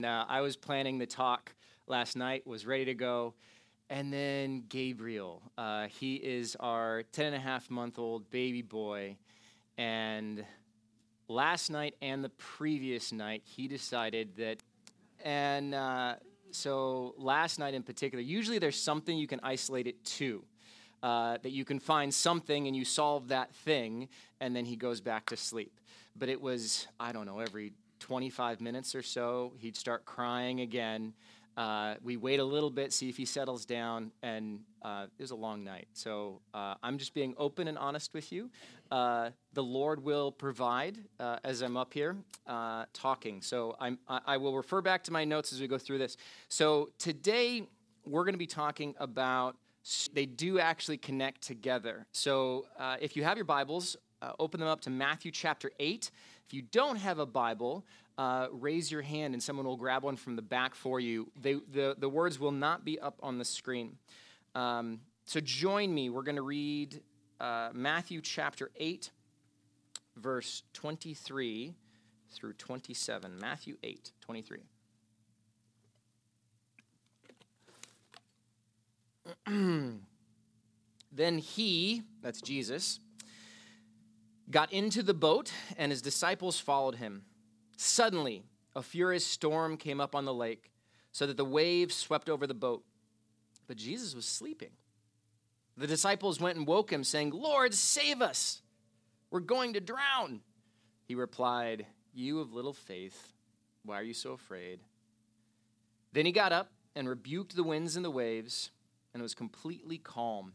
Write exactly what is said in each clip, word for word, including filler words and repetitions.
Uh, I was planning the talk last night, was ready to go, and then Gabriel. Uh, he is our ten and a half month old baby boy, and last night and the previous night, he decided that, and uh, so last night in particular, usually there's something you can isolate it to. Uh, that you can find something and you solve that thing, and then he goes back to sleep. But it was, I don't know, every twenty-five minutes or so, he'd start crying again. Uh, we wait a little bit, see if he settles down, and uh, it was a long night. So uh, I'm just being open and honest with you. Uh, the Lord will provide uh, as I'm up here uh, talking. So I'm, I, I will refer back to my notes as we go through this. So today we're going to be talking about, they do actually connect together. So uh, if you have your Bibles, uh, open them up to Matthew chapter eight. If you don't have a Bible, uh, raise your hand and someone will grab one from the back for you. They, the, the words will not be up on the screen. Um, so join me. We're going to read uh, Matthew chapter eight, verse twenty-three through twenty-seven. Matthew eight, twenty-three. Then he, that's Jesus, got into the boat, and his disciples followed him. Suddenly, a furious storm came up on the lake, so that the waves swept over the boat. But Jesus was sleeping. The disciples went and woke him, saying, "Lord, save us! We're going to drown." He replied, "You of little faith, why are you so afraid?" Then he got up and rebuked the winds and the waves, and it was completely calm.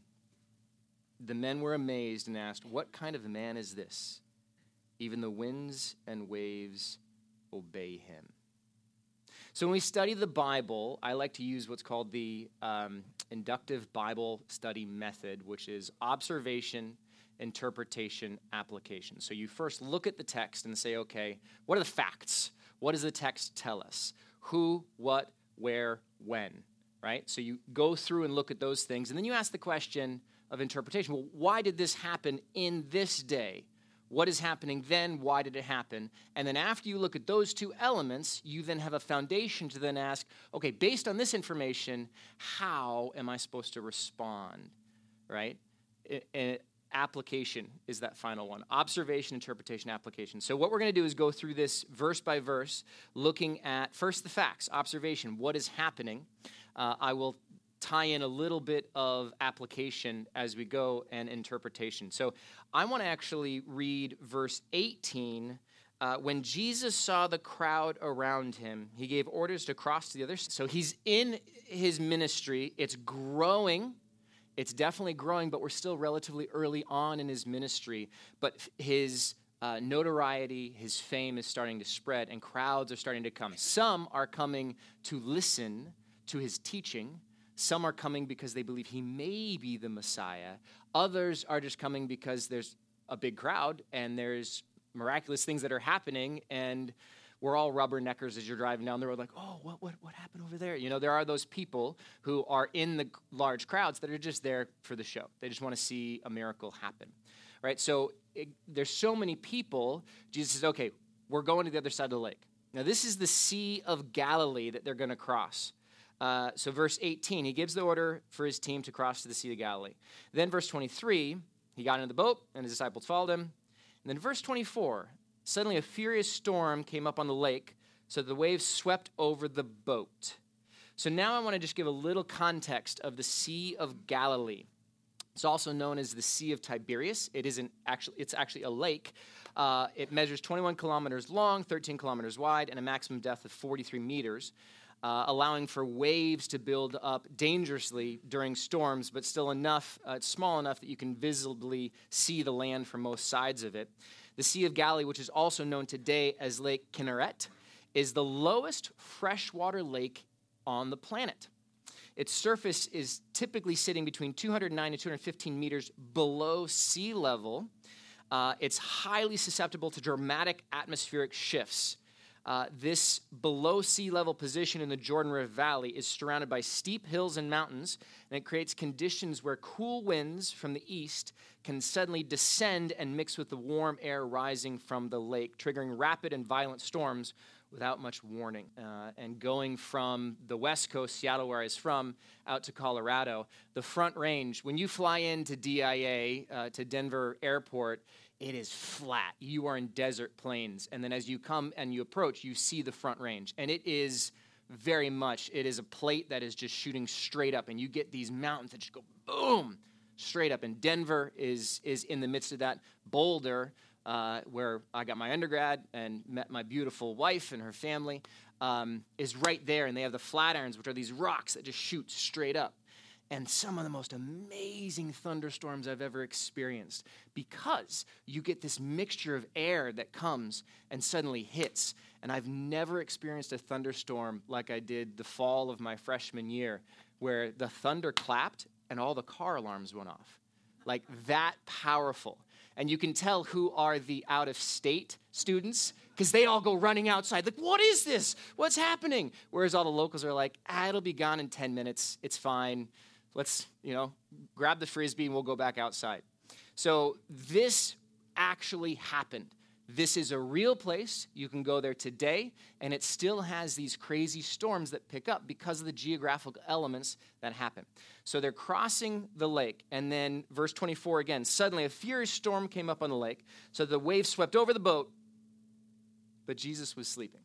The men were amazed and asked, "What kind of man is this? Even the winds and waves obey him." So when we study the Bible, I like to use what's called the um, inductive Bible study method, which is observation, interpretation, application. So you first look at the text and say, okay, what are the facts? What does the text tell us? Who, what, where, when? Right? So you go through and look at those things, and then you ask the question of interpretation. Well, why did this happen in this day? What is happening then? Why did it happen? And then after you look at those two elements, you then have a foundation to then ask, okay, based on this information, how am I supposed to respond? Right? It, it, application is that final one. Observation, interpretation, application. So what we're going to do is go through this verse by verse, looking at first the facts, observation, what is happening. Uh, I will tie in a little bit of application as we go and interpretation. So I want to actually read verse eighteen. Uh, when Jesus saw the crowd around him, he gave orders to cross to the other side. So he's in his ministry. It's growing. It's definitely growing, but we're still relatively early on in his ministry. But his uh, notoriety, his fame is starting to spread, and crowds are starting to come. Some are coming to listen to his teaching. Some are coming because they believe he may be the Messiah. Others are just coming because there's a big crowd and there's miraculous things that are happening, and we're all rubberneckers as you're driving down the road like, oh, what what what happened over there? You know, there are those people who are in the large crowds that are just there for the show. They just want to see a miracle happen, right? So it, there's so many people. Jesus says, okay, we're going to the other side of the lake. Now, this is the Sea of Galilee that they're going to cross. Uh, so verse eighteen, he gives the order for his team to cross to the Sea of Galilee. Then verse twenty-three, he got into the boat and his disciples followed him. And then verse twenty-four, suddenly a furious storm came up on the lake, so the waves swept over the boat. So now I want to just give a little context of the Sea of Galilee. It's also known as the Sea of Tiberias. It isn't actually, it's actually a lake. Uh, it measures twenty-one kilometers long, thirteen kilometers wide, and a maximum depth of forty-three meters. Uh, allowing for waves to build up dangerously during storms, but still enough, uh, it's small enough that you can visibly see the land from most sides of it. The Sea of Galilee, which is also known today as Lake Kinneret, is the lowest freshwater lake on the planet. Its surface is typically sitting between two hundred nine and two hundred fifteen meters below sea level. Uh, it's highly susceptible to dramatic atmospheric shifts. Uh, this below sea level position in the Jordan River Valley is surrounded by steep hills and mountains, and it creates conditions where cool winds from the east can suddenly descend and mix with the warm air rising from the lake, triggering rapid and violent storms without much warning. Uh, and going from the West Coast, Seattle, where I was from, out to Colorado, the Front Range, when you fly into D I A, uh, to Denver Airport, it is flat. You are in desert plains. And then as you come and you approach, you see the Front Range. And it is very much, it is a plate that is just shooting straight up. And you get these mountains that just go boom, straight up. And Denver is, is in the midst of that. Boulder, uh, where I got my undergrad and met my beautiful wife and her family, um, is right there. And they have the Flatirons, which are these rocks that just shoot straight up. And some of the most amazing thunderstorms I've ever experienced, because you get this mixture of air that comes and suddenly hits. And I've never experienced a thunderstorm like I did the fall of my freshman year, where the thunder clapped and all the car alarms went off. Like that powerful. And you can tell who are the out-of-state students, because they all go running outside. Like, what is this? What's happening? Whereas all the locals are like, ah, it'll be gone in ten minutes. It's fine. Let's, you know, grab the Frisbee and we'll go back outside. So this actually happened. This is a real place. You can go there today, and it still has these crazy storms that pick up because of the geographical elements that happen. So they're crossing the lake, and then verse twenty-four again, suddenly a furious storm came up on the lake, so the waves swept over the boat, but Jesus was sleeping.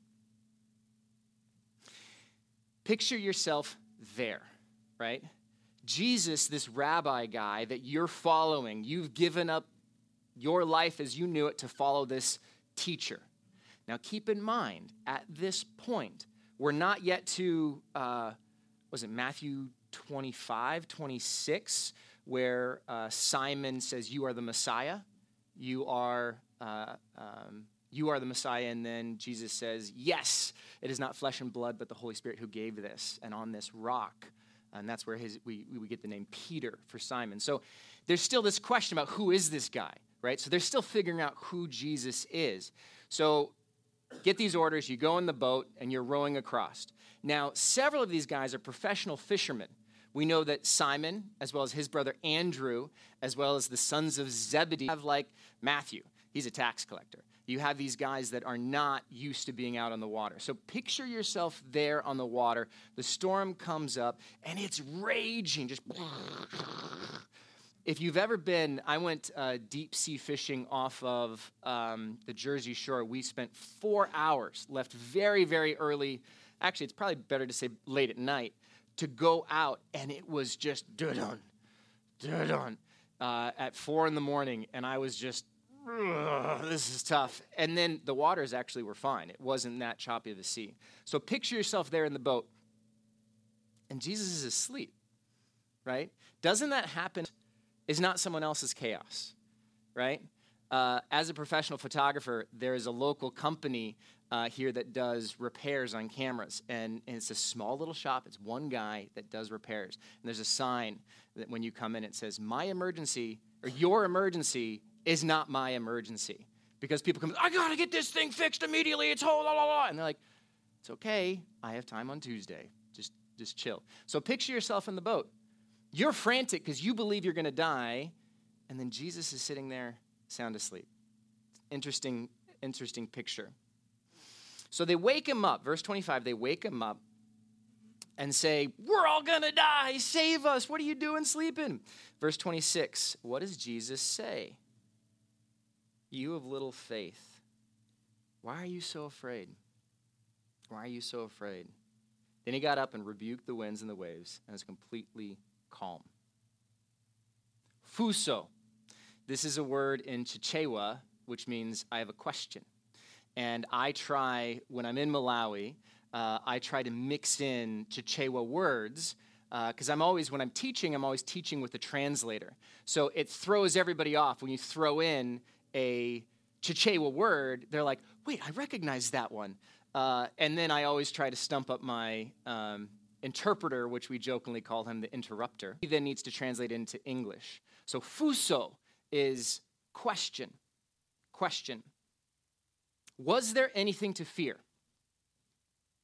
Picture yourself there, right? Jesus, this rabbi guy that you're following, you've given up your life as you knew it to follow this teacher. Now, keep in mind, at this point, we're not yet to, uh, was it Matthew twenty-five, twenty-six, where uh, Simon says, you are the Messiah. You are, uh, um, you are the Messiah. And then Jesus says, yes, it is not flesh and blood, but the Holy Spirit who gave this. And on this rock, and that's where his, we, we get the name Peter for Simon. So there's still this question about who is this guy, right? So they're still figuring out who Jesus is. So get these orders, you go in the boat, and you're rowing across. Now, several of these guys are professional fishermen. We know that Simon, as well as his brother Andrew, as well as the sons of Zebedee, have like Matthew. He's a tax collector. You have these guys that are not used to being out on the water. So picture yourself there on the water. The storm comes up, and it's raging. Just if you've ever been, I went uh, deep sea fishing off of um, the Jersey Shore. We spent four hours, left very, very early. Actually, it's probably better to say late at night, to go out, and it was just dun-dun, dun-dun, uh, at four in the morning, and I was just, this is tough. And then the waters actually were fine. It wasn't that choppy of a sea. So picture yourself there in the boat, and Jesus is asleep, right? Doesn't that happen? Is not someone else's chaos, right? Uh, as a professional photographer, there is a local company uh, here that does repairs on cameras, and, and it's a small little shop. It's one guy that does repairs, and there's a sign that when you come in, it says, my emergency, or your emergency, is not my emergency. Because people come, I gotta get this thing fixed immediately, it's whole, la, la, la. And they're like, it's okay, I have time on Tuesday, just, just chill. So picture yourself in the boat. You're frantic because you believe you're gonna die, and then Jesus is sitting there sound asleep. Interesting, interesting picture. So they wake him up, verse twenty-five, they wake him up and say, we're all gonna die, save us, what are you doing sleeping? Verse twenty-six, what does Jesus say? You of little faith, why are you so afraid? Why are you so afraid? Then he got up and rebuked the winds and the waves, and was completely calm. Fuso. This is a word in Chichewa, which means I have a question. And I try, when I'm in Malawi, uh, I try to mix in Chichewa words, because uh, I'm always, when I'm teaching, I'm always teaching with a translator. So it throws everybody off when you throw in a Chichewa word. They're like, wait, I recognize that one. Uh, and then I always try to stump up my um, interpreter, which we jokingly call him the interrupter. He then needs to translate into English. So fuso is question. Question. Was there anything to fear?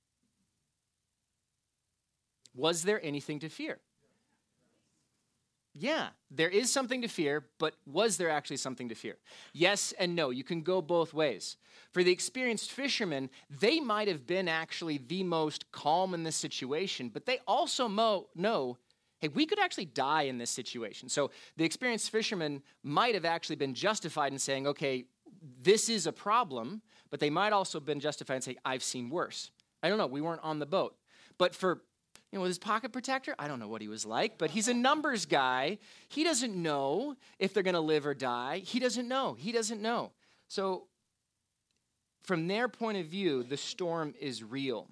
Was there anything to fear? Yeah, there is something to fear, but was there actually something to fear? Yes and no. You can go both ways. For the experienced fishermen, they might have been actually the most calm in this situation, but they also mo- know, hey, we could actually die in this situation. So the experienced fishermen might have actually been justified in saying, okay, this is a problem, but they might also have been justified in saying, I've seen worse. I don't know, we weren't on the boat. But for You know, with his pocket protector, I don't know what he was like, but he's a numbers guy. He doesn't know if they're going to live or die. He doesn't know. He doesn't know. So from their point of view, the storm is real.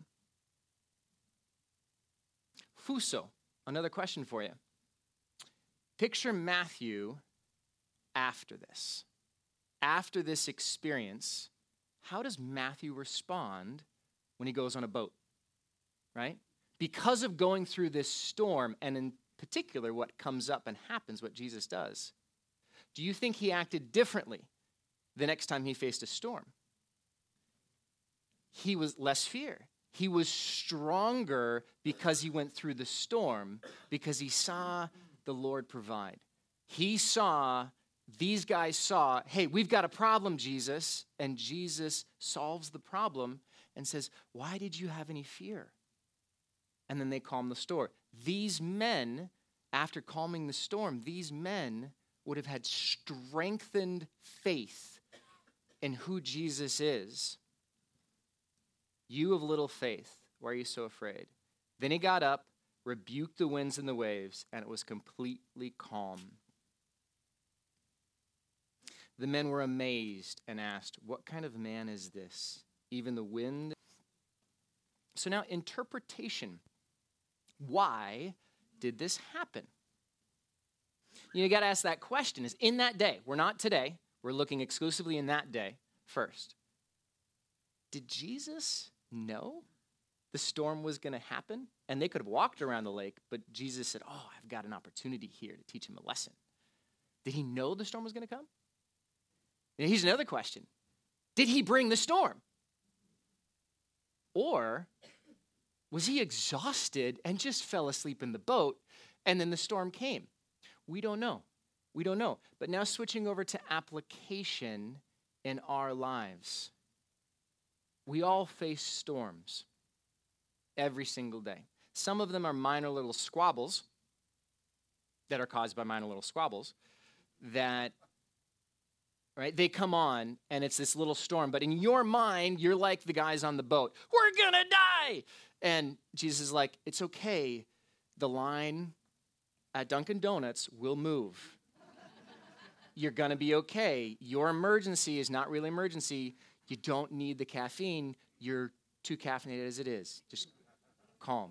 Fuso, another question for you. Picture Matthew after this. After this experience, how does Matthew respond when he goes on a boat, right? Because of going through this storm, and in particular what comes up and happens, what Jesus does, do you think he acted differently the next time he faced a storm? He was less fear. He was stronger because he went through the storm, because he saw the Lord provide. He saw, these guys saw, hey, we've got a problem, Jesus, and Jesus solves the problem and says, why did you have any fear? And then they calm the storm. These men, after calming the storm, these men would have had strengthened faith in who Jesus is. You of little faith, why are you so afraid? Then he got up, rebuked the winds and the waves, and it was completely calm. The men were amazed and asked, what kind of man is this? Even the wind. So now interpretation. Why did this happen? You got to ask that question. Is in that day, we're not today, we're looking exclusively in that day first. Did Jesus know the storm was going to happen? And they could have walked around the lake, but Jesus said, oh, I've got an opportunity here to teach him a lesson. Did he know the storm was going to come? And here's another question. Did he bring the storm? Or was he exhausted and just fell asleep in the boat, and then the storm came? We don't know. We don't know. But now switching over to application in our lives. We all face storms every single day. Some of them are minor little squabbles that are caused by minor little squabbles that, right, they come on and it's this little storm. But in your mind, you're like the guys on the boat. We're going to die. And Jesus is like, it's okay. The line at Dunkin' Donuts will move. You're going to be okay. Your emergency is not really emergency. You don't need the caffeine. You're too caffeinated as it is. Just calm.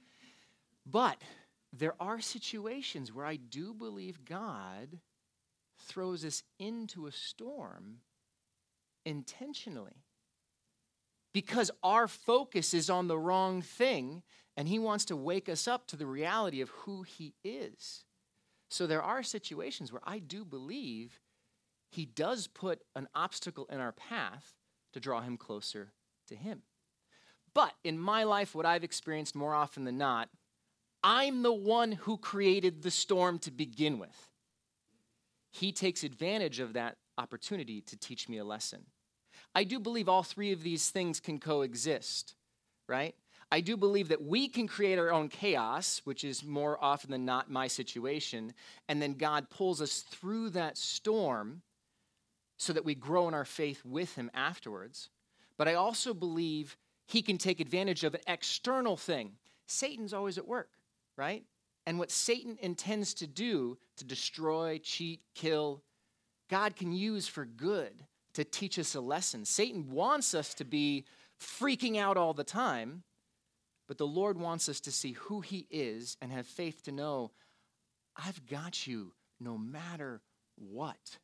But there are situations where I do believe God throws us into a storm intentionally, because our focus is on the wrong thing, and he wants to wake us up to the reality of who he is. So there are situations where I do believe he does put an obstacle in our path to draw him closer to him. But in my life, what I've experienced more often than not, I'm the one who created the storm to begin with. He takes advantage of that opportunity to teach me a lesson. I do believe all three of these things can coexist, right? I do believe that we can create our own chaos, which is more often than not my situation, and then God pulls us through that storm so that we grow in our faith with him afterwards. But I also believe he can take advantage of an external thing. Satan's always at work, right? And what Satan intends to do to destroy, cheat, kill, God can use for good to teach us a lesson. Satan wants us to be freaking out all the time, but the Lord wants us to see who he is and have faith to know, I've got you no matter what.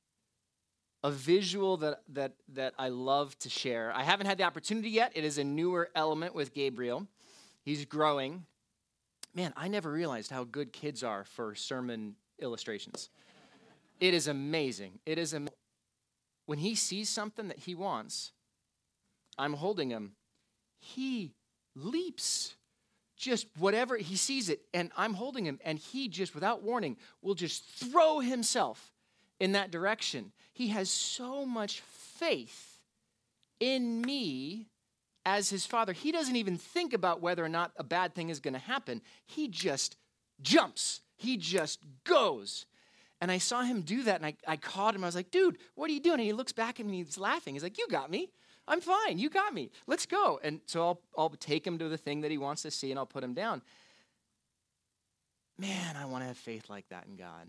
A visual that, that, that I love to share. I haven't had the opportunity yet. It is a newer element with Gabriel. He's growing. Man, I never realized how good kids are for sermon illustrations. It is amazing. It is amazing. When he sees something that he wants, I'm holding him. He leaps just whatever, he sees it, and I'm holding him, and he just, without warning, will just throw himself in that direction. He has so much faith in me as his father. He doesn't even think about whether or not a bad thing is going to happen. He just jumps. He just goes. And I saw him do that, and I, I caught him. I was like, dude, what are you doing? And he looks back at me, and he's laughing. He's like, you got me. I'm fine. You got me. Let's go. And so I'll, I'll take him to the thing that he wants to see, and I'll put him down. Man, I want to have faith like that in God.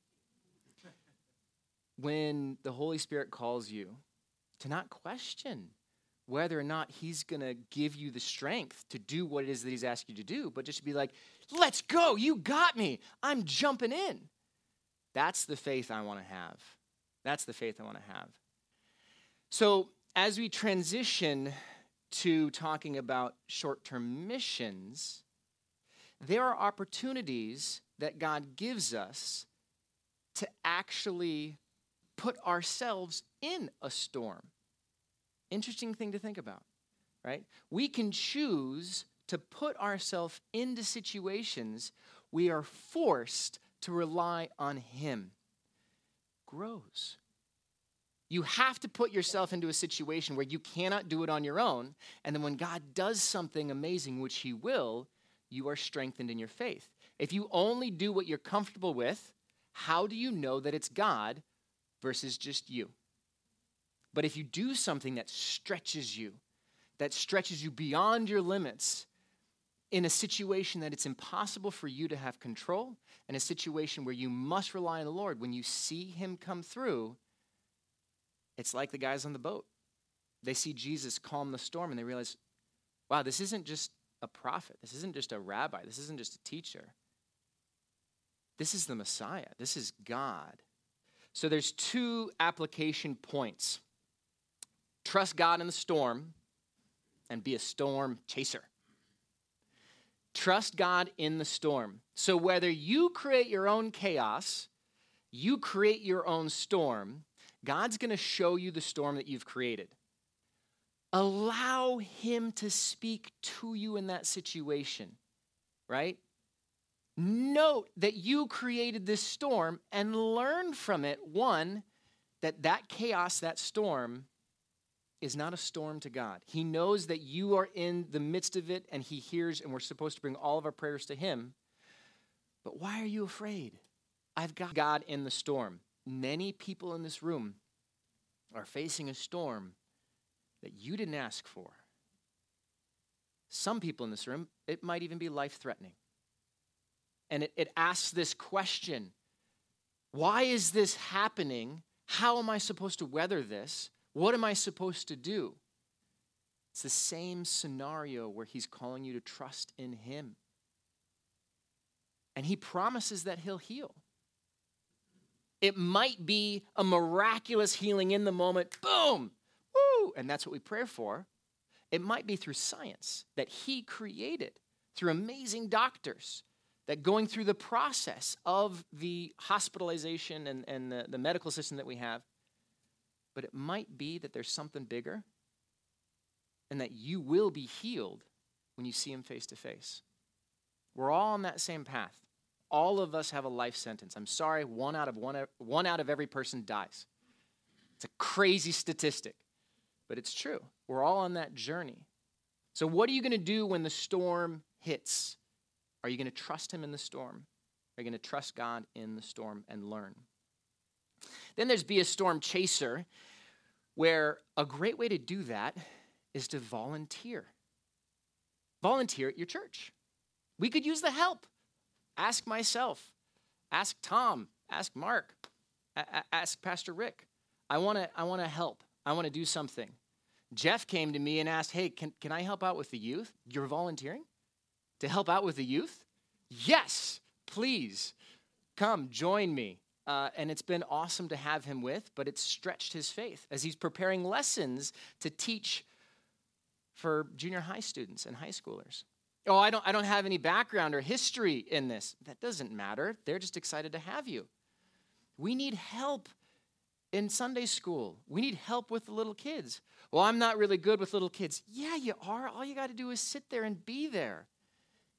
When the Holy Spirit calls you to not question whether or not he's going to give you the strength to do what it is that he's asked you to do, but just be like, let's go. You got me. I'm jumping in. That's the faith I want to have. That's the faith I want to have. So as we transition to talking about short-term missions, there are opportunities that God gives us to actually put ourselves in a storm. Interesting thing to think about, right? We can choose to put ourselves into situations we are forced to rely on him. Grows. You have to put yourself into a situation where you cannot do it on your own, and then when God does something amazing, which he will, you are strengthened in your faith. If you only do what you're comfortable with, how do you know that it's God versus just you? But if you do something that stretches you, that stretches you beyond your limits, in a situation that it's impossible for you to have control, in a situation where you must rely on the Lord, when you see him come through, it's like the guys on the boat. They see Jesus calm the storm, and they realize, wow, this isn't just a prophet. This isn't just a rabbi. This isn't just a teacher. This is the Messiah. This is God. So there's two application points. Trust God in the storm and be a storm chaser. Trust God in the storm. So whether you create your own chaos, you create your own storm, God's going to show you the storm that you've created. Allow him to speak to you in that situation, right? Note that you created this storm and learn from it, one, that that chaos, that storm, is not a storm to God. He knows that you are in the midst of it, and he hears, and we're supposed to bring all of our prayers to him. But why are you afraid? I've got God in the storm. Many people in this room are facing a storm that you didn't ask for. Some people in this room, it might even be life-threatening. And it, it asks this question: why is this happening? How am I supposed to weather this? What am I supposed to do? It's the same scenario where he's calling you to trust in him. And he promises that he'll heal. It might be a miraculous healing in the moment. Boom! Woo! And that's what we pray for. It might be through science that he created, through amazing doctors, that going through the process of the hospitalization and, and the, the medical system that we have. But it might be that there's something bigger, and that you will be healed when you see him face to face. We're all on that same path. All of us have a life sentence. I'm sorry, one out of one, one out of every person dies. It's a crazy statistic, but it's true. We're all on that journey. So what are you going to do when the storm hits? Are you going to trust him in the storm? Are you going to trust God in the storm and learn? Then there's be a storm chaser, where a great way to do that is to volunteer. Volunteer at your church. We could use the help. Ask myself, ask Tom, ask Mark, a- ask Pastor Rick. I want to I want to help. I want to do something. Jeff came to me and asked, hey, can, can I help out with the youth? You're volunteering to help out with the youth? Yes, please. Come, join me. Uh, and it's been awesome to have him with, but it's stretched his faith as he's preparing lessons to teach for junior high students and high schoolers. Oh, I don't, I don't have any background or history in this. That doesn't matter. They're just excited to have you. We need help in Sunday school. We need help with the little kids. Well, I'm not really good with little kids. Yeah, you are. All you got to do is sit there and be there.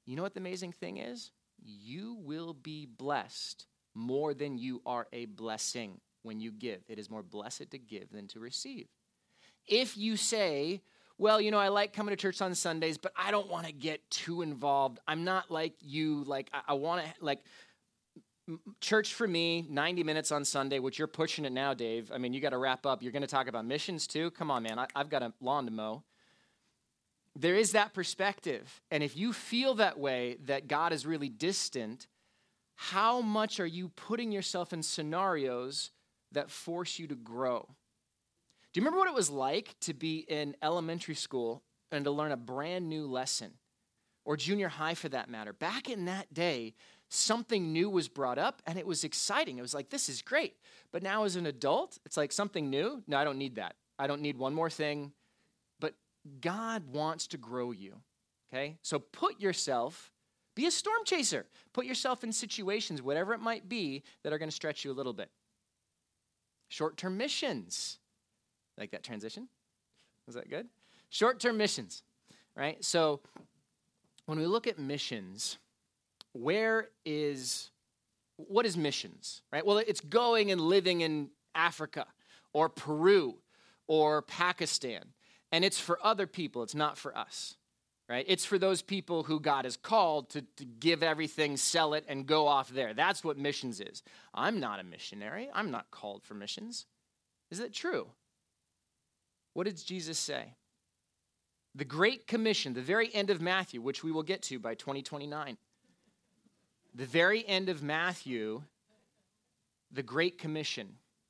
you know what the amazing thing is? You will be blessed more than you are a blessing when you give. It is more blessed to give than to receive. If you say, well, you know, I like coming to church on Sundays, but I don't want to get too involved. I'm not like you. Like, I, I want to, like, m- church for me, ninety minutes on Sunday, which you're pushing it now, Dave. I mean, you got to wrap up. You're going to talk about missions too? Come on, man. I, I've got a lawn to mow. There is that perspective. And if you feel that way, that God is really distant, how much are you putting yourself in scenarios that force you to grow? Do you remember what it was like to be in elementary school and to learn a brand new lesson, or junior high for that matter? Back in that day, something new was brought up and it was exciting. It was like, this is great. But now as an adult, it's like something new. No, I don't need that. I don't need one more thing. But God wants to grow you, okay? So put yourself, be a storm chaser. Put yourself in situations, whatever it might be, that are going to stretch you a little bit. Short-term missions. Like that transition? Was that good? Short-term missions, right? So when we look at missions, where is, what is missions, right? Well, it's going and living in Africa or Peru or Pakistan. And it's for other people. It's not for us, right? It's for those people who God has called to, to give everything, sell it, and go off there. That's what missions is. I'm not a missionary. I'm not called for missions. Is that true? What did Jesus say? The Great Commission, the very end of Matthew, which we will get to by twenty twenty-nine. The very end of Matthew, the Great Commission.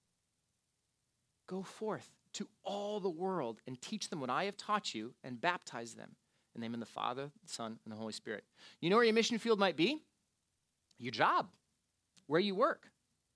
Go forth to all the world and teach them what I have taught you and baptize them in the name of the Father, the Son, and the Holy Spirit. You know where your mission field might be? Your job, where you work.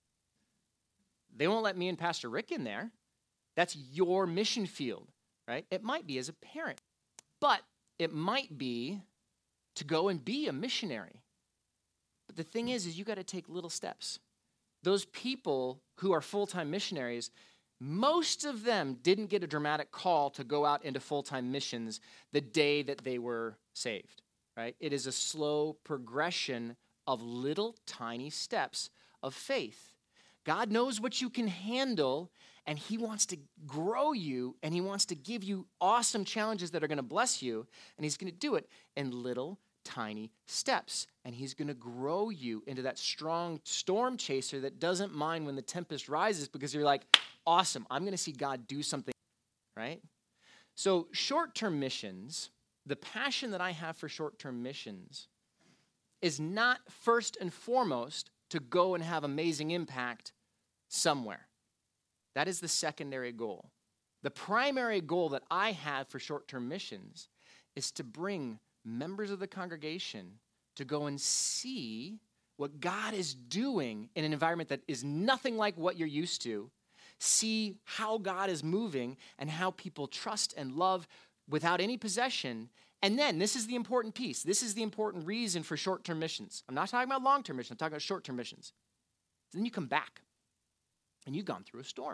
They won't let me and Pastor Rick in there. That's your mission field, right? It might be as a parent, but it might be to go and be a missionary. But the thing is, is you got to take little steps. Those people who are full-time missionaries, most of them didn't get a dramatic call to go out into full-time missions the day that they were saved, right? It is a slow progression of little tiny steps of faith. God knows what you can handle, and he wants to grow you, and he wants to give you awesome challenges that are going to bless you, and he's going to do it in little tiny steps, and he's going to grow you into that strong storm chaser that doesn't mind when the tempest rises, because you're like, awesome, I'm going to see God do something, right? So short-term missions, the passion that I have for short-term missions is not first and foremost to go and have amazing impact somewhere. That is the secondary goal. The primary goal that I have for short-term missions is to bring members of the congregation to go and see what God is doing in an environment that is nothing like what you're used to, see how God is moving and how people trust and love without any possession. And then, this is the important piece. This is the important reason for short-term missions. I'm not talking about long-term missions. I'm talking about short-term missions. Then you come back, and you've gone through a storm.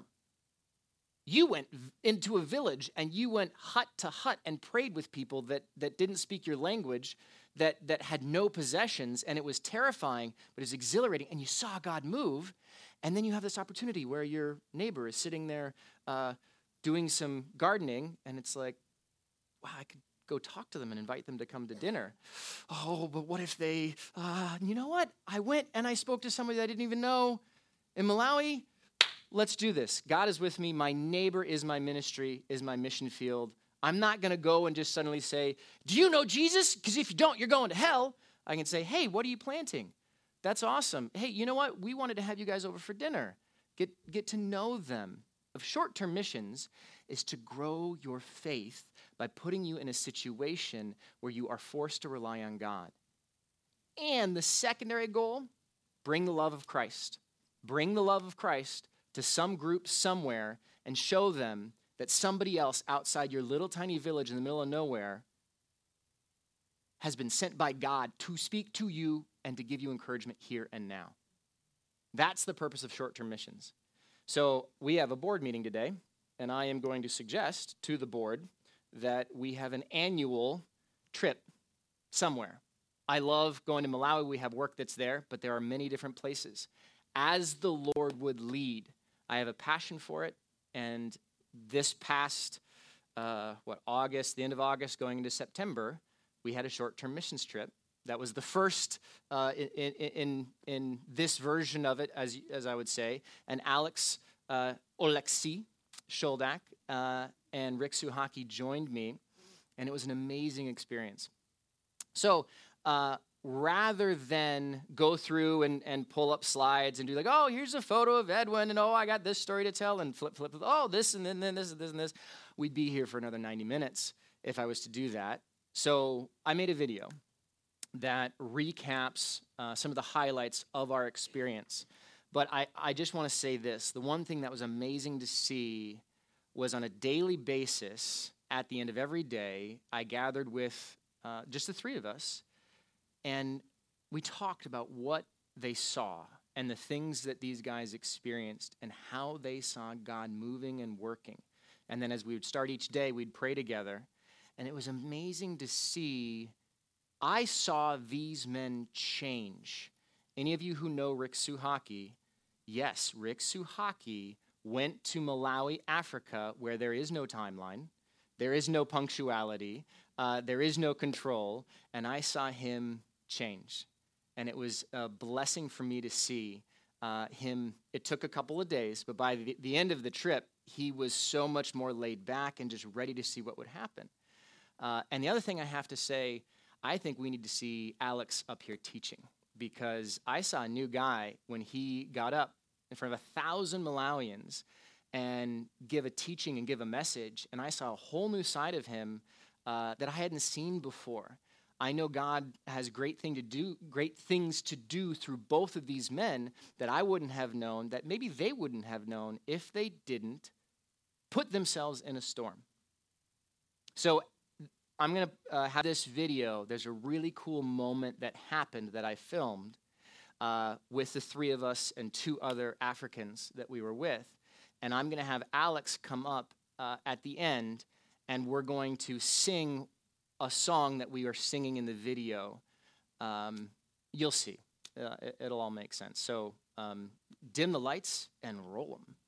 You went into a village, and you went hut to hut and prayed with people that, that didn't speak your language, that, that had no possessions, and it was terrifying, but it was exhilarating, and you saw God move. And then you have this opportunity where your neighbor is sitting there uh, doing some gardening, and it's like, wow, I could go talk to them and invite them to come to dinner. Oh, but what if they, uh, you know what? I went and I spoke to somebody that I didn't even know in Malawi. Let's do this. God is with me. My neighbor is my ministry, is my mission field. I'm not going to go and just suddenly say, do you know Jesus? Because if you don't, you're going to hell. I can say, hey, what are you planting? That's awesome. Hey, you know what? We wanted to have you guys over for dinner. Get, get to know them. Of short-term missions is to grow your faith by putting you in a situation where you are forced to rely on God. And the secondary goal, bring the love of Christ. Bring the love of Christ to some group somewhere and show them that somebody else outside your little tiny village in the middle of nowhere has been sent by God to speak to you and to give you encouragement here and now. That's the purpose of short-term missions. So we have a board meeting today, and I am going to suggest to the board that we have an annual trip somewhere. I love going to Malawi. We have work that's there, but there are many different places. As the Lord would lead, I have a passion for it. And this past, uh, what, August, the end of August, going into September, we had a short-term missions trip. That was the first uh, in, in in this version of it, as as I would say. And Alex uh, Oleksi Sholdak uh, and Rick Suhaki joined me, and it was an amazing experience. So uh, rather than go through and, and pull up slides and do like, oh, here's a photo of Edwin, and oh, I got this story to tell, and flip, flip, flip, oh, this, and then, then this, and this, and this, we'd be here for another ninety minutes if I was to do that. So I made a video that recaps uh, some of the highlights of our experience. But I, I just want to say this. The one thing that was amazing to see was on a daily basis, at the end of every day, I gathered with uh, just the three of us, and we talked about what they saw and the things that these guys experienced and how they saw God moving and working. And then as we would start each day, we'd pray together. And it was amazing to see. I saw these men change. Any of you who know Rick Suhaki, yes, Rick Suhaki went to Malawi, Africa, where there is no timeline, there is no punctuality, uh, there is no control, and I saw him change. And it was a blessing for me to see uh, him. It took a couple of days, but by the, the end of the trip, he was so much more laid back and just ready to see what would happen. Uh, and the other thing I have to say, I think we need to see Alex up here teaching, because I saw a new guy when he got up in front of a thousand Malawians and give a teaching and give a message, and I saw a whole new side of him uh, that I hadn't seen before. I know God has great thing to do, great things to do through both of these men that I wouldn't have known, that maybe they wouldn't have known if they didn't put themselves in a storm. So I'm going to uh, have this video. There's a really cool moment that happened that I filmed uh, with the three of us and two other Africans that we were with. And I'm going to have Alex come up uh, at the end, and we're going to sing a song that we are singing in the video. Um, you'll see. Uh, it, it'll all make sense. So um, dim the lights and roll them.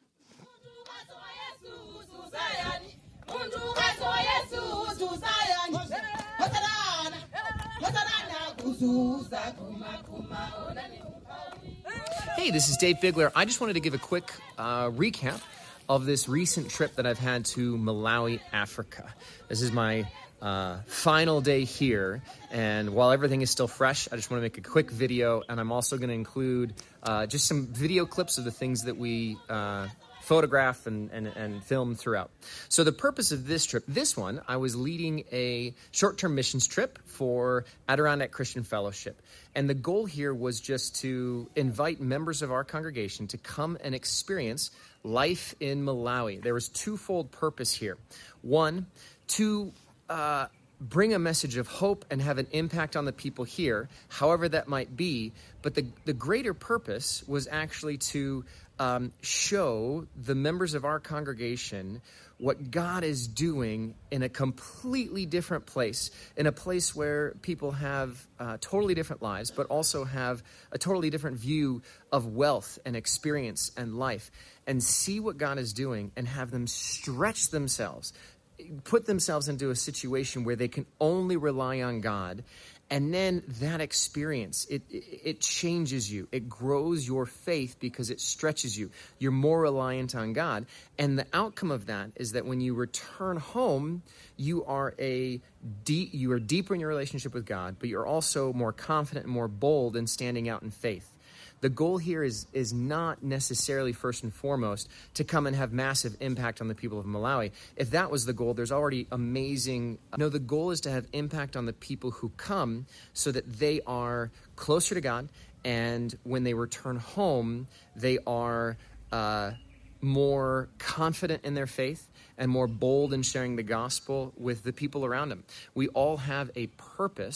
Hey, this is Dave Bigler. I just wanted to give a quick uh, recap of this recent trip that I've had to Malawi, Africa. This is my uh, final day here, and while everything is still fresh, I just want to make a quick video, and I'm also going to include uh, just some video clips of the things that we uh, photograph and, and, and film throughout. So the purpose of this trip, this one, I was leading a short-term missions trip for Adirondack Christian Fellowship. And the goal here was just to invite members of our congregation to come and experience life in Malawi. There was twofold purpose here. One, to uh, bring a message of hope and have an impact on the people here, however that might be. But the, the greater purpose was actually to um, show the members of our congregation what God is doing in a completely different place, in a place where people have uh, totally different lives, but also have a totally different view of wealth and experience and life, and see what God is doing and have them stretch themselves, put themselves into a situation where they can only rely on God. And then that experience, it, it changes you. It grows your faith because it stretches you. You're more reliant on God. And the outcome of that is that when you return home, you are a deep, you are deeper in your relationship with God, but you're also more confident and more bold in standing out in faith. The goal here is, is not necessarily first and foremost to come and have massive impact on the people of Malawi. If that was the goal, there's already amazing... No, the goal is to have impact on the people who come so that they are closer to God, and when they return home, they are uh, more confident in their faith and more bold in sharing the gospel with the people around them. We all have a purpose,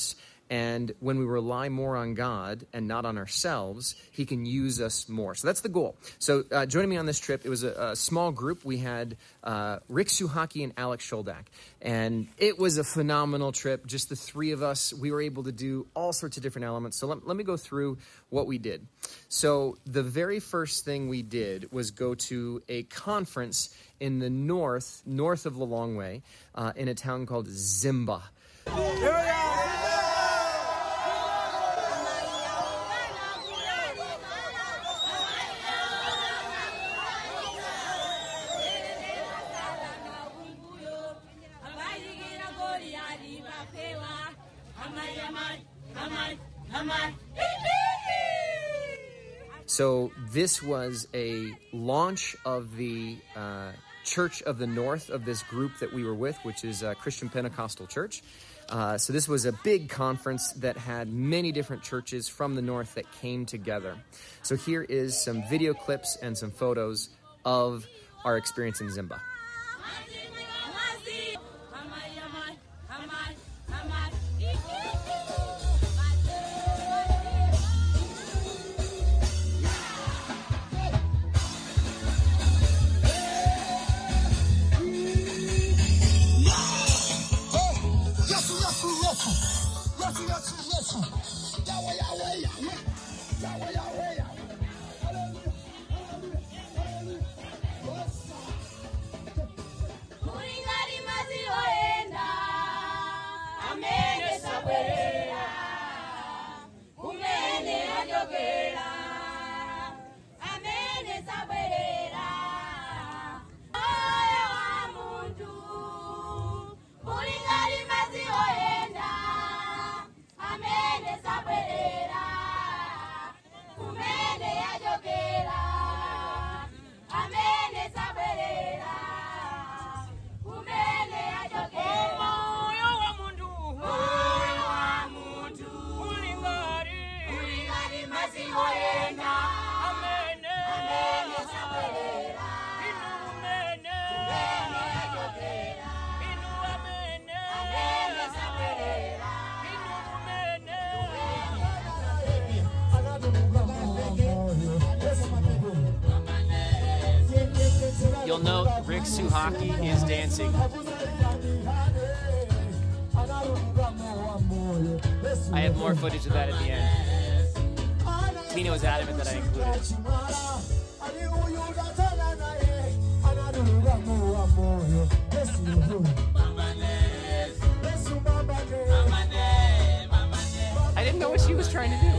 And when we rely more on God and not on ourselves, he can use us more. So that's the goal. So uh, joining me on this trip, it was a, a small group. We had uh, Rick Suhaki and Alex Sholdak. And it was a phenomenal trip. Just the three of us, we were able to do all sorts of different elements. So let, let me go through what we did. So the very first thing we did was go to a conference in the north, north of Lilongwe, uh, in a town called Zimba. So this was a launch of the uh, Church of the North of this group that we were with, which is uh, Christian Pentecostal Church. Uh, so this was a big conference that had many different churches from the North that came together. So here is some video clips and some photos of our experience in Zimba. You'll note Rick Suhaki is dancing. I have more footage of that at the end. Tino is adamant that I include it. I didn't know what she was trying to do.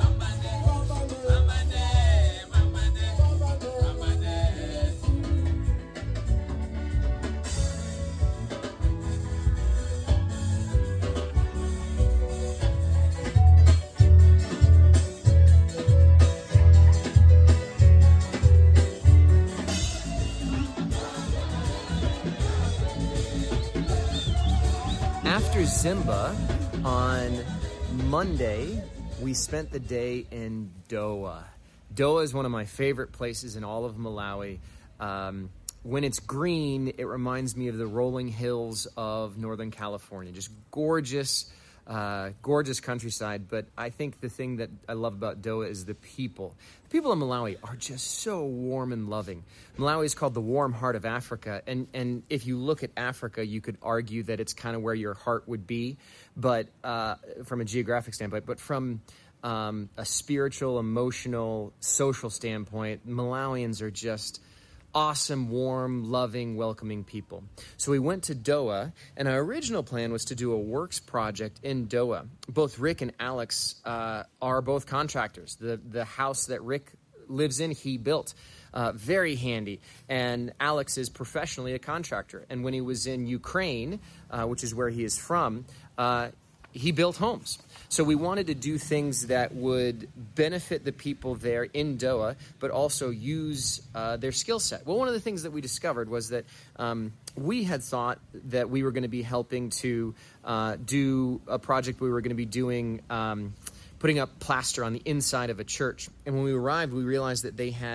After Zimba, on Monday, we spent the day in Doa. Doa is one of my favorite places in all of Malawi. Um, when it's green, it reminds me of the rolling hills of Northern California. Just gorgeous, uh, gorgeous countryside. But I think the thing that I love about Doa is the people. The people in Malawi are just so warm and loving. Malawi is called the warm heart of Africa. And, and if you look at Africa, you could argue that it's kind of where your heart would be, but uh, from a geographic standpoint. But from um, a spiritual, emotional, social standpoint, Malawians are just awesome, warm, loving, welcoming people. So we went to Doa, and our original plan was to do a works project in Doa. Both Rick and Alex uh, are both contractors. The, the house that Rick lives in, he built. Uh, very handy. And Alex is professionally a contractor. And when he was in Ukraine, uh, which is where he is from, uh, he built homes. So we wanted to do things that would benefit the people there in Doa, but also use uh, their skill set. Well, one of the things that we discovered was that um, we had thought that we were going to be helping to uh, do a project we were going to be doing, um, putting up plaster on the inside of a church. And when we arrived, we realized that they had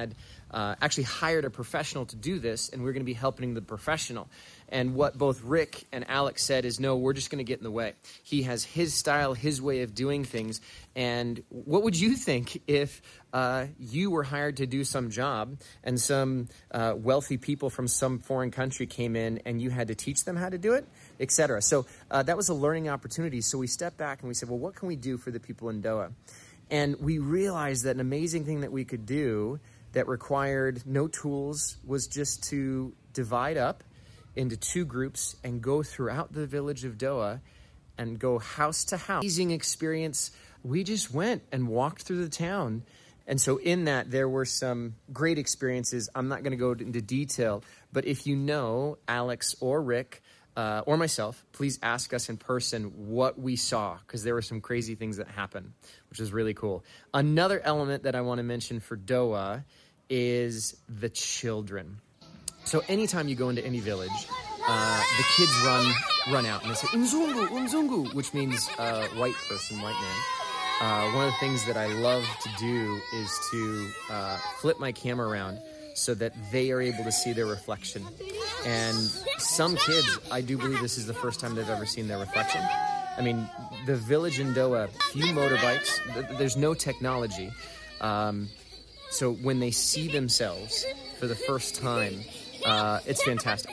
uh, actually hired a professional to do this, and we're going to be helping the professional. And what both Rick and Alex said is, no, we're just going to get in the way. He has his style, his way of doing things. And what would you think if uh, you were hired to do some job and some uh, wealthy people from some foreign country came in and you had to teach them how to do it, et cetera? So uh, that was a learning opportunity. So we stepped back and we said, well, what can we do for the people in Doha? And we realized that an amazing thing that we could do that required no tools was just to divide up into two groups and go throughout the village of Doha and go house to house. Amazing experience. We just went and walked through the town. And so in that, there were some great experiences. I'm not going to go into detail, but if you know Alex or Rick uh, or myself, please ask us in person what we saw, because there were some crazy things that happened, which is really cool. Another element that I want to mention for Doha is the children. So anytime you go into any village, uh, the kids run run out and they say, Umzungu, Umzungu, which means uh, white person, white man. Uh, one of the things that I love to do is to uh, flip my camera around so that they are able to see their reflection. And some kids, I do believe this is the first time they've ever seen their reflection. I mean, the village in Doha, few motorbikes, th- there's no technology. Um, so when they see themselves for the first time, uh, it's fantastic.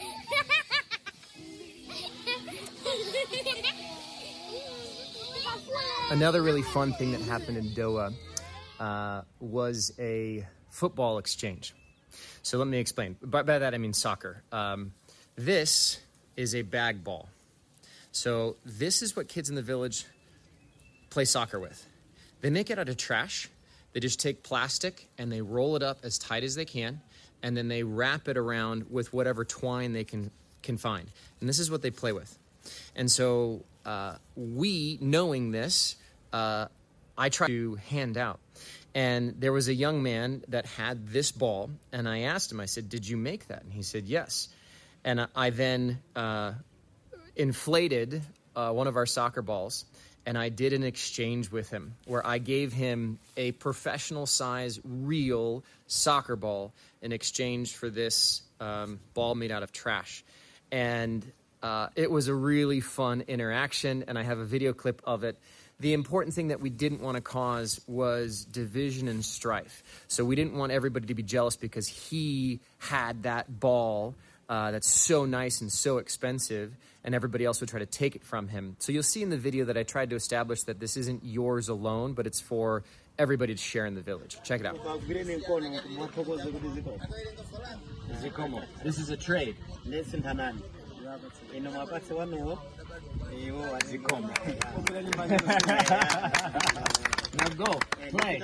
Another really fun thing that happened in Doha uh, was a football exchange. So let me explain. By, by that, I mean soccer. Um, this is a bag ball. So this is what kids in the village play soccer with. They make it out of trash. They just take plastic and they roll it up as tight as they can, and then they wrap it around with whatever twine they can, can find. And this is what they play with. And so uh, we, knowing this, uh, I tried to hand out. And there was a young man that had this ball, and I asked him, I said, did you make that? And he said, yes. And I then uh, inflated uh, one of our soccer balls, and I did an exchange with him where I gave him a professional size, real soccer ball in exchange for this um, ball made out of trash. And uh, it was a really fun interaction, and I have a video clip of it. The important thing that we didn't want to cause was division and strife. So we didn't want everybody to be jealous because he had that ball uh, that's so nice and so expensive, and everybody else would try to take it from him. So you'll see in the video that I tried to establish that this isn't yours alone, but it's for everybody to share in the village. Check it out. This is a trade. Now go, play.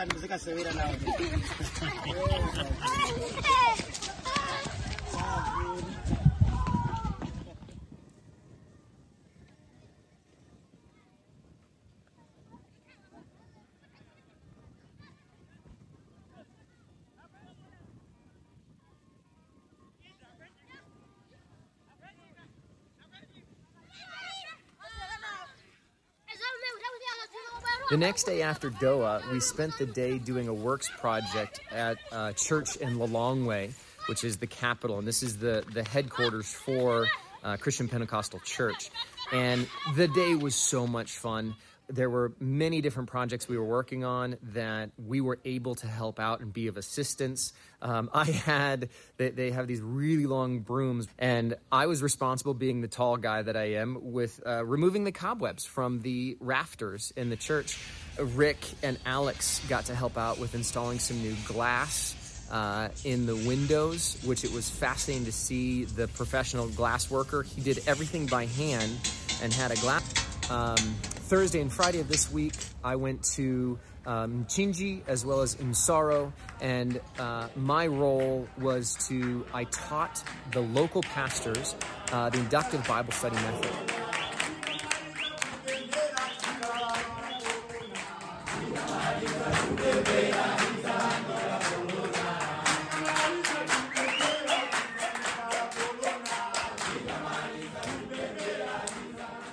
The next day after Doha, we spent the day doing a works project at a church in Lilongwe, which is the capital, and this is the, the headquarters for uh, Christian Pentecostal Church. And the day was so much fun. There were many different projects we were working on that we were able to help out and be of assistance. Um, I had, they, they have these really long brooms, and I was responsible, being the tall guy that I am, with uh, removing the cobwebs from the rafters in the church. Rick and Alex got to help out with installing some new glass uh, in the windows, which it was fascinating to see the professional glass worker. He did everything by hand and had a glass. Um, Thursday and Friday of this week, I went to um, Chinji as well as Msaro, and uh, my role was to, I taught the local pastors uh, the inductive Bible study method. So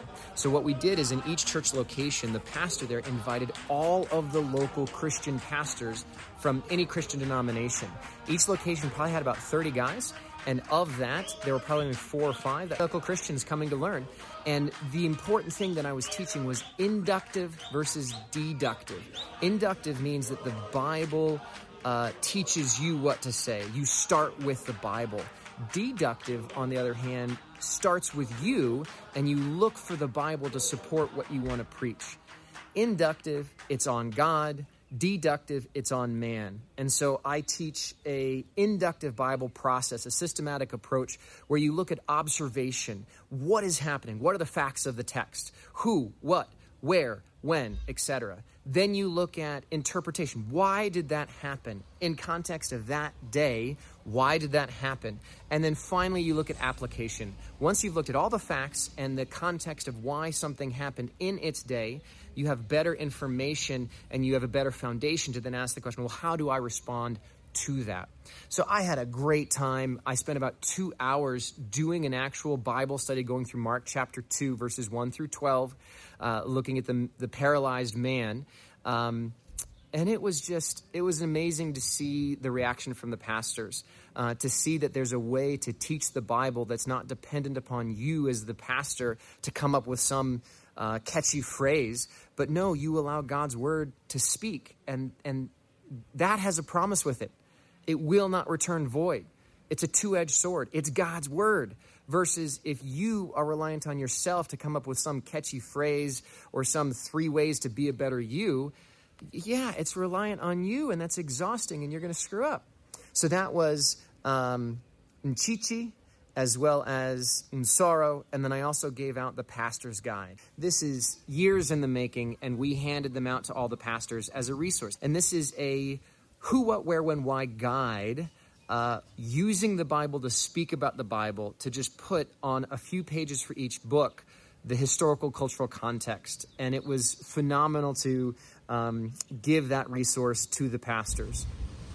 So what we did is in each church location, the pastor there invited all of the local Christian pastors from any Christian denomination. Each location probably had about thirty guys. And of that, there were probably only four or five that local Christians coming to learn. And the important thing that I was teaching was inductive versus deductive. Inductive means that the Bible uh, teaches you what to say. You start with the Bible. Deductive, on the other hand, starts with you, and you look for the Bible to support what you want to preach. Inductive, it's on God. Deductive, it's on man. And so I teach a inductive Bible process, a systematic approach where you look at observation. What is happening? What are the facts of the text? Who, what, where, when, et cetera. Then you look at interpretation. Why did that happen? In context of that day, why did that happen? And then finally, you look at application. Once you've looked at all the facts and the context of why something happened in its day, you have better information and you have a better foundation to then ask the question, well, how do I respond to that? So I had a great time. I spent about two hours doing an actual Bible study going through Mark chapter two, verses one through twelve, uh, looking at the, the paralyzed man. Um, and it was just, it was amazing to see the reaction from the pastors, uh, to see that there's a way to teach the Bible that's not dependent upon you as the pastor to come up with some Uh, catchy phrase, but no, you allow God's word to speak, and and that has a promise with it. It will not return void. It's a two-edged sword. It's God's word, versus if you are reliant on yourself to come up with some catchy phrase or some three ways to be a better you, yeah, it's reliant on you, and that's exhausting, and you're going to screw up. So that was um, Nchichi, as well as Unsoro, and then I also gave out the pastor's guide. This is years in the making, and we handed them out to all the pastors as a resource. And this is a who, what, where, when, why guide, uh, using the Bible to speak about the Bible, to just put on a few pages for each book the historical, cultural context. And it was phenomenal to um, give that resource to the pastors.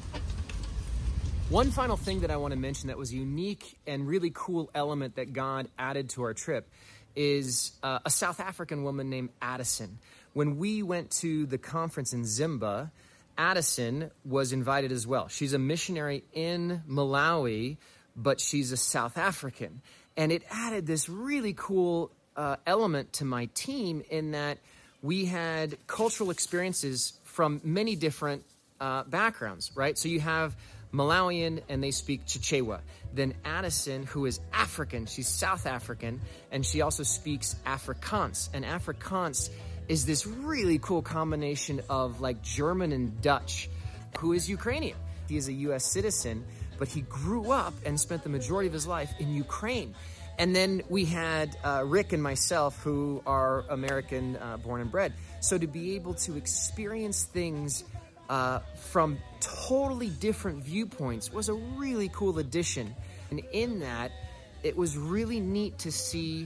One final thing that I want to mention that was a unique and really cool element that God added to our trip is uh, a South African woman named Addison. When we went to the conference in Zimba, Addison was invited as well. She's a missionary in Malawi, but she's a South African. And it added this really cool uh, element to my team in that we had cultural experiences from many different uh, backgrounds, right? So you have Malawian, and they speak Chichewa. Then Addison, who is African, she's South African, and she also speaks Afrikaans. And Afrikaans is this really cool combination of like German and Dutch, who is Ukrainian. He is a U S citizen, but he grew up and spent the majority of his life in Ukraine. And then we had uh, Rick and myself, who are American uh, born and bred. So to be able to experience things Uh, from totally different viewpoints was a really cool addition. And in that, it was really neat to see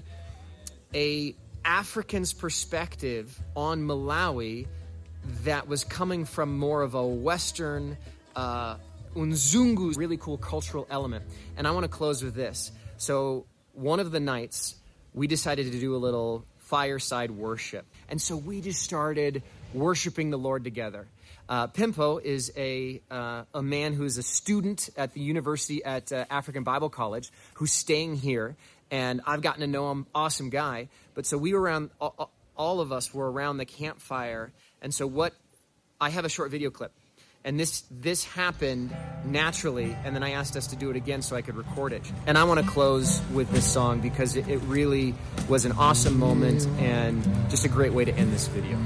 a African's perspective on Malawi that was coming from more of a Western, uh, Unzungu, really cool cultural element. And I want to close with this. So one of the nights, we decided to do a little fireside worship. And so we just started worshiping the Lord together. Uh, Pimpo is a uh, a man who is a student at the university at uh, African Bible College who's staying here, and I've gotten to know him. Awesome guy. But so we were around, all, all of us were around the campfire, and so what? I have a short video clip, and this this happened naturally, and then I asked us to do it again so I could record it. And I want to close with this song because it, it really was an awesome moment and just a great way to end this video.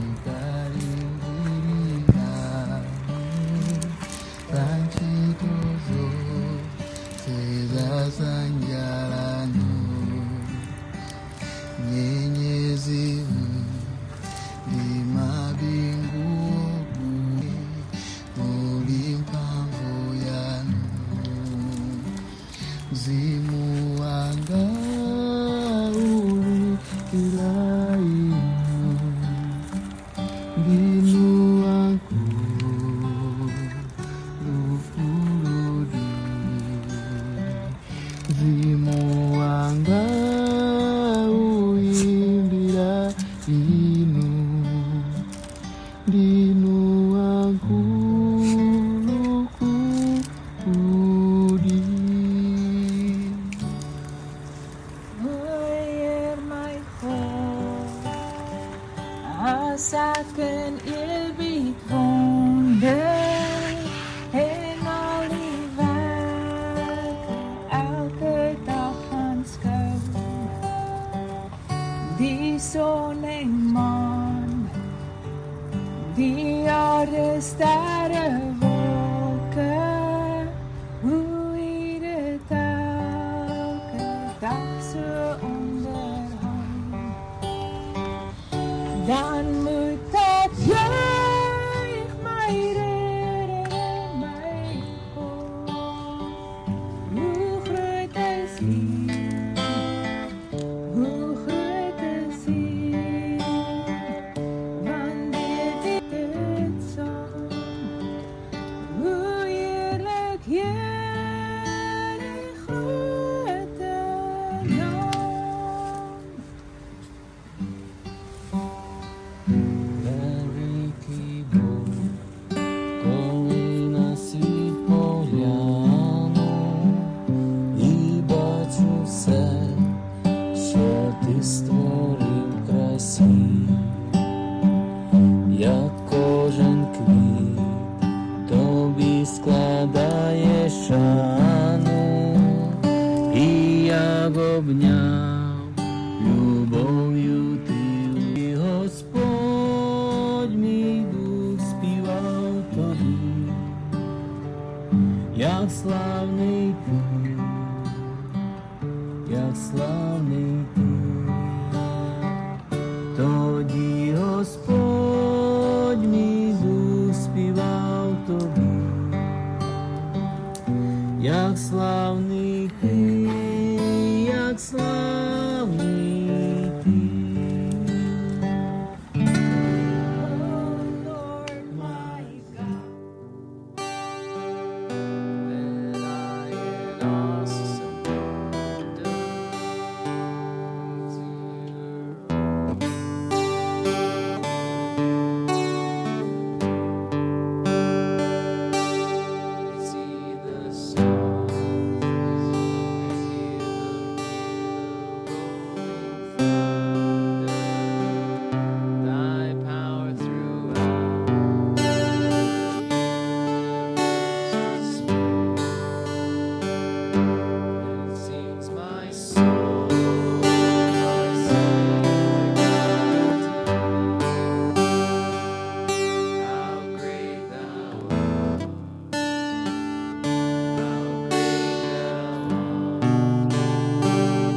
Zimu wanga uimbira di luang huluku budi. Hear my hope, asaken ilbit wonder, en olivat elke dag aanskou. Die son en maan, die aarde, sterre, wolke, hoe u dit elke dag so onderhou, dan moet dat juig my redder en my hoop. Hoe groot is U, hoe groot is U, wanneer dit dit saam, hoe heerlik Heer die grote naam. Великий Бог, коли на світ погляну і бачу все, що ти створив в красі, як кожен квіт тобі складає шану, і як обняв любов'ю ти, і Господь мій дух співав тобі, як славний ти, як славний ти. Тоді Господь мій дух співав тобі, як славний ти, як славний ти. Oh Lord my God, That I in awesome wonder see the stars, hear the rolling thunder, thy power throughout the universe display. It sings my soul, my Savior God to thee. How great thou art, how great thou art.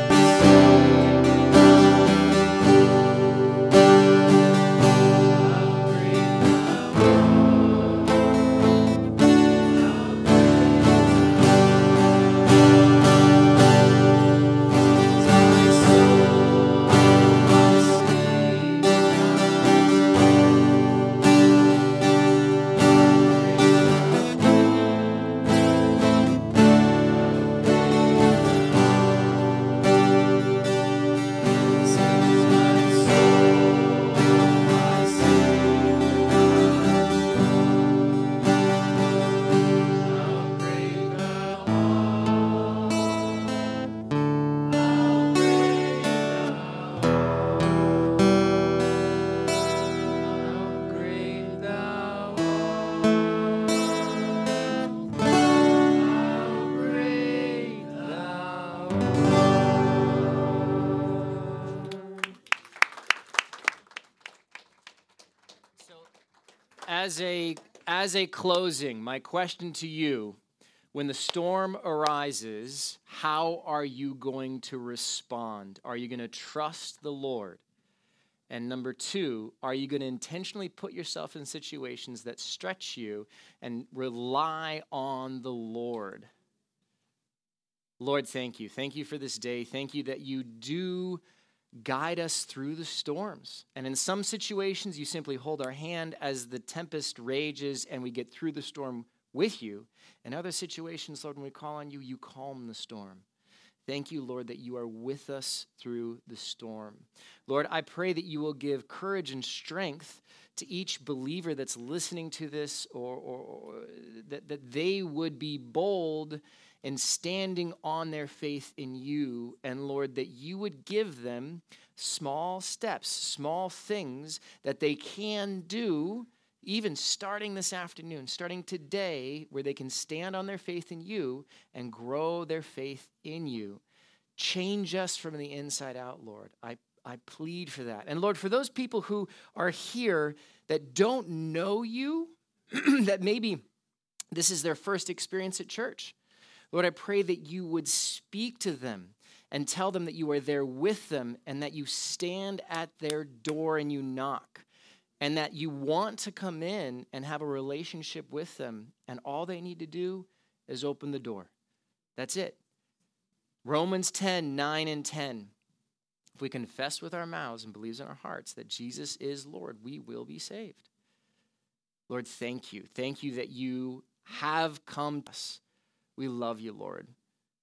How great thou As a, as a closing, my question to you, when the storm arises, how are you going to respond? Are you going to trust the Lord? And number two, are you going to intentionally put yourself in situations that stretch you and rely on the Lord? Lord, thank you. Thank you for this day. Thank you that you do guide us through the storms. And in some situations, you simply hold our hand as the tempest rages and we get through the storm with you. In other situations, Lord, when we call on you, you calm the storm. Thank you, Lord, that you are with us through the storm. Lord, I pray that you will give courage and strength to each believer that's listening to this, or, or, or that, that they would be bold in standing on their faith in you. And Lord, that you would give them small steps, small things that they can do, even starting this afternoon, starting today, where they can stand on their faith in you and grow their faith in you. Change us from the inside out, Lord. I, I plead for that. And Lord, for those people who are here that don't know you, that maybe this is their first experience at church, Lord, I pray that you would speak to them and tell them that you are there with them and that you stand at their door and you knock. And that you want to come in and have a relationship with them, and all they need to do is open the door. That's it. Romans ten, nine and ten. If we confess with our mouths and believe in our hearts that Jesus is Lord, we will be saved. Lord, thank you. Thank you that you have come to us. We love you, Lord.